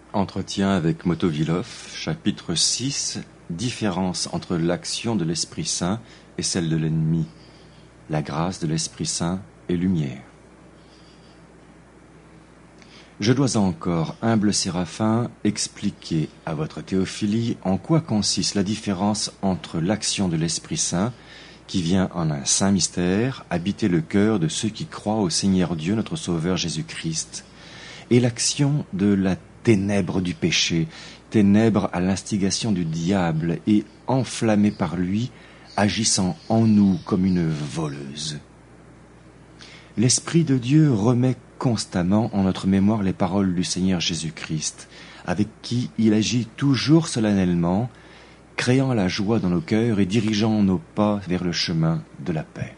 Entretien avec Motovilov, chapitre 6, différence entre l'action de l'Esprit Saint et celle de l'ennemi, la grâce de l'Esprit Saint et lumière. Je dois encore, humble Séraphin, expliquer à votre Théophilie en quoi consiste la différence entre l'action de l'Esprit Saint, qui vient en un saint mystère habiter le cœur de ceux qui croient au Seigneur Dieu, notre Sauveur Jésus-Christ, et l'action de la ténèbres du péché, ténèbres à l'instigation du diable et enflammées par lui, agissant en nous comme une voleuse. L'Esprit de Dieu remet constamment en notre mémoire les paroles du Seigneur Jésus-Christ, avec qui il agit toujours solennellement, créant la joie dans nos cœurs et dirigeant nos pas vers le chemin de la paix.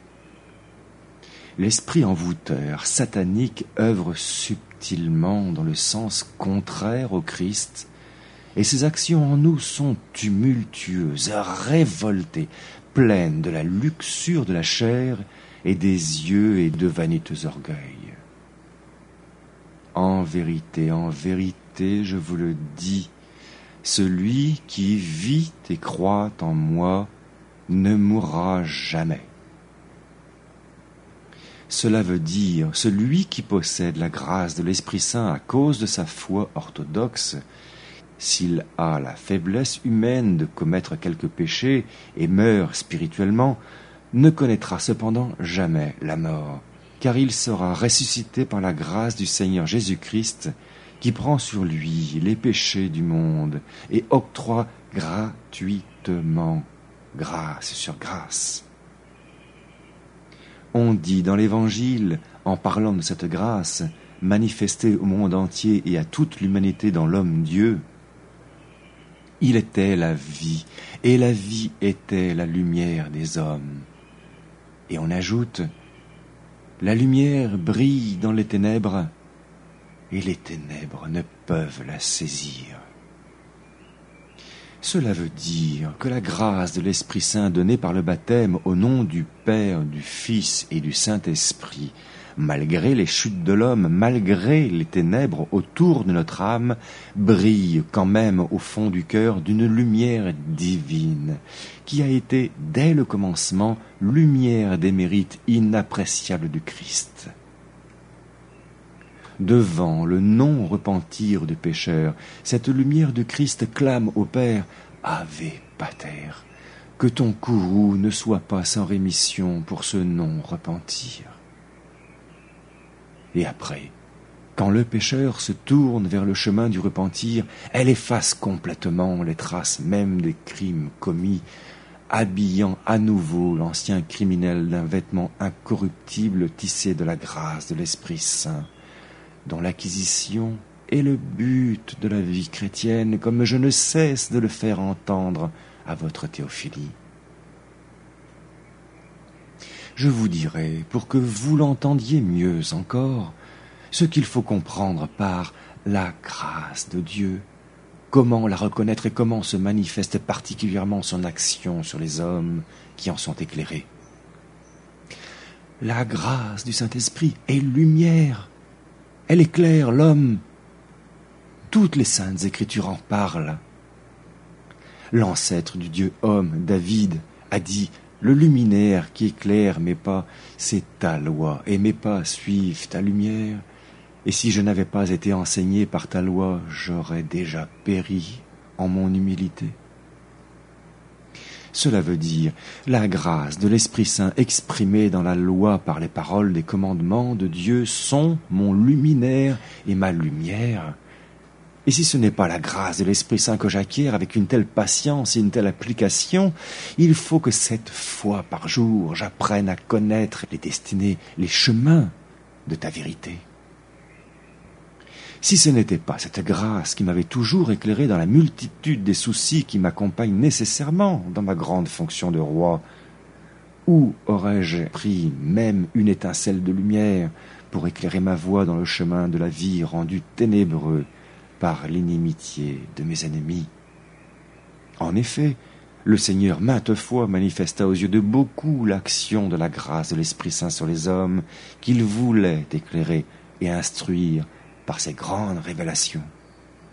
L'esprit envoûteur, satanique, œuvre subtilement dans le sens contraire au Christ, et ses actions en nous sont tumultueuses, révoltées, pleines de la luxure de la chair et des yeux et de vaniteux orgueils. En vérité, je vous le dis, celui qui vit et croit en moi ne mourra jamais. Cela veut dire, celui qui possède la grâce de l'Esprit Saint à cause de sa foi orthodoxe, s'il a la faiblesse humaine de commettre quelque péché et meurt spirituellement, ne connaîtra cependant jamais la mort, car il sera ressuscité par la grâce du Seigneur Jésus-Christ, qui prend sur lui les péchés du monde et octroie gratuitement grâce sur grâce. On dit dans l'Évangile, en parlant de cette grâce, manifestée au monde entier et à toute l'humanité dans l'homme-Dieu, « Il était la vie, et la vie était la lumière des hommes. » Et on ajoute, « La lumière brille dans les ténèbres, et les ténèbres ne peuvent la saisir. » Cela veut dire que la grâce de l'Esprit Saint donnée par le baptême au nom du Père, du Fils et du Saint-Esprit, malgré les chutes de l'homme, malgré les ténèbres autour de notre âme, brille quand même au fond du cœur d'une lumière divine, qui a été dès le commencement lumière des mérites inappréciables du Christ. Devant le non-repentir du pécheur, cette lumière du Christ clame au Père « Ave Pater », que ton courroux ne soit pas sans rémission pour ce non-repentir. Et après, quand le pécheur se tourne vers le chemin du repentir, elle efface complètement les traces même des crimes commis, habillant à nouveau l'ancien criminel d'un vêtement incorruptible tissé de la grâce de l'Esprit Saint, dont l'acquisition est le but de la vie chrétienne, comme je ne cesse de le faire entendre à votre Théophilie. Je vous dirai, pour que vous l'entendiez mieux encore, ce qu'il faut comprendre par la grâce de Dieu, comment la reconnaître et comment se manifeste particulièrement son action sur les hommes qui en sont éclairés. La grâce du Saint-Esprit est lumière. Elle éclaire l'homme. Toutes les saintes Écritures en parlent. L'ancêtre du Dieu homme, David, a dit « Le luminaire qui éclaire mes pas, c'est ta loi, et mes pas suivent ta lumière. Et si je n'avais pas été enseigné par ta loi, j'aurais déjà péri en mon humilité. » Cela veut dire la grâce de l'Esprit Saint exprimée dans la loi par les paroles des commandements de Dieu sont mon luminaire et ma lumière. Et si ce n'est pas la grâce de l'Esprit Saint que j'acquiers avec une telle patience et une telle application, il faut que 7 fois par jour j'apprenne à connaître les destinées, les chemins de ta vérité. Si ce n'était pas cette grâce qui m'avait toujours éclairé dans la multitude des soucis qui m'accompagnent nécessairement dans ma grande fonction de roi, où aurais-je pris même une étincelle de lumière pour éclairer ma voie dans le chemin de la vie rendu ténébreux par l'inimitié de mes ennemis? En effet, le Seigneur maintes fois manifesta aux yeux de beaucoup l'action de la grâce de l'Esprit Saint sur les hommes qu'il voulait éclairer et instruire par ses grandes révélations.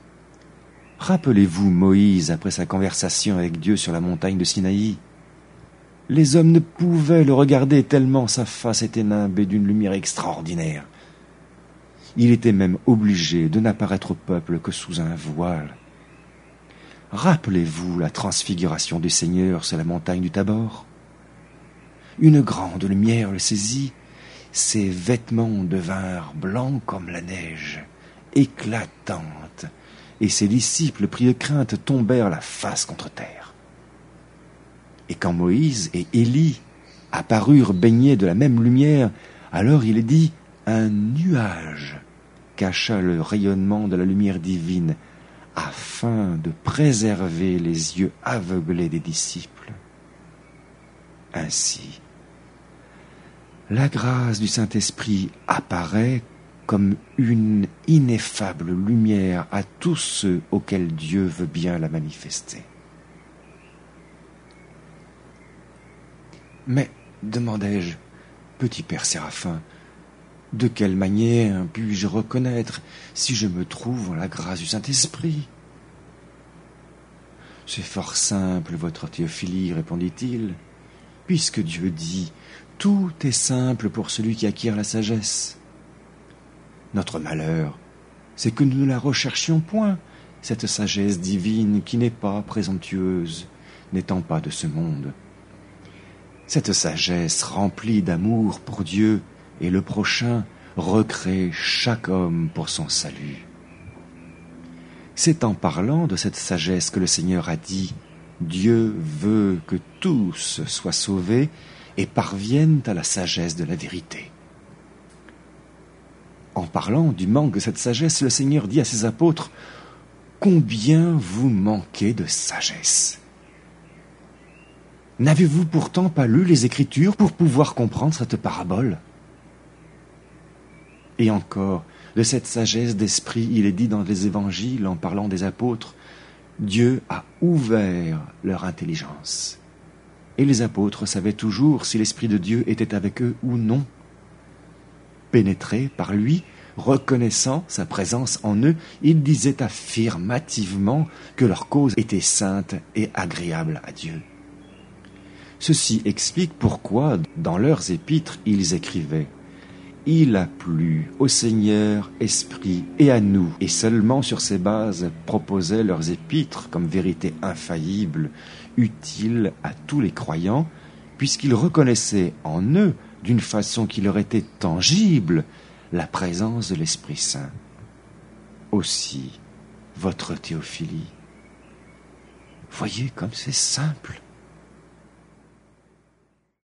Rappelez-vous Moïse après sa conversation avec Dieu sur la montagne de Sinaï. Les hommes ne pouvaient le regarder tellement sa face était nimbée d'une lumière extraordinaire. Il était même obligé de n'apparaître au peuple que sous un voile. Rappelez-vous la transfiguration du Seigneur sur la montagne du Tabor. Une grande lumière le saisit, ses vêtements devinrent blancs comme la neige, éclatante, et ses disciples pris de crainte tombèrent la face contre terre. Et quand Moïse et Élie apparurent baignés de la même lumière, alors il est dit « un nuage » cacha le rayonnement de la lumière divine, afin de préserver les yeux aveuglés des disciples. Ainsi, la grâce du Saint-Esprit apparaît comme une ineffable lumière à tous ceux auxquels Dieu veut bien la manifester. Mais, demandai-je, petit père Séraphin, de quelle manière puis-je reconnaître si je me trouve en la grâce du Saint-Esprit ? C'est fort simple, votre Théophilie, répondit-il, puisque Dieu dit « Tout est simple pour celui qui acquiert la sagesse ». Notre malheur, c'est que nous ne la recherchions point, cette sagesse divine qui n'est pas présomptueuse, n'étant pas de ce monde. Cette sagesse remplie d'amour pour Dieu et le prochain recrée chaque homme pour son salut. C'est en parlant de cette sagesse que le Seigneur a dit « Dieu veut que tous soient sauvés et parviennent à la sagesse de la vérité ». En parlant du manque de cette sagesse, le Seigneur dit à ses apôtres « Combien vous manquez de sagesse !» N'avez-vous pourtant pas lu les Écritures pour pouvoir comprendre cette parabole ? Et encore, de cette sagesse d'esprit, il est dit dans les évangiles, en parlant des apôtres, Dieu a ouvert leur intelligence. Et les apôtres savaient toujours si l'Esprit de Dieu était avec eux ou non. Pénétrés par lui, reconnaissant sa présence en eux, ils disaient affirmativement que leur cause était sainte et agréable à Dieu. Ceci explique pourquoi, dans leurs épîtres, ils écrivaient « Il a plu au Seigneur, Esprit et à nous », et seulement sur ces bases proposaient leurs épîtres comme vérité infaillible, utile à tous les croyants, puisqu'ils reconnaissaient en eux, d'une façon qui leur était tangible, la présence de l'Esprit Saint. Aussi, votre Théophilie. Voyez comme c'est simple.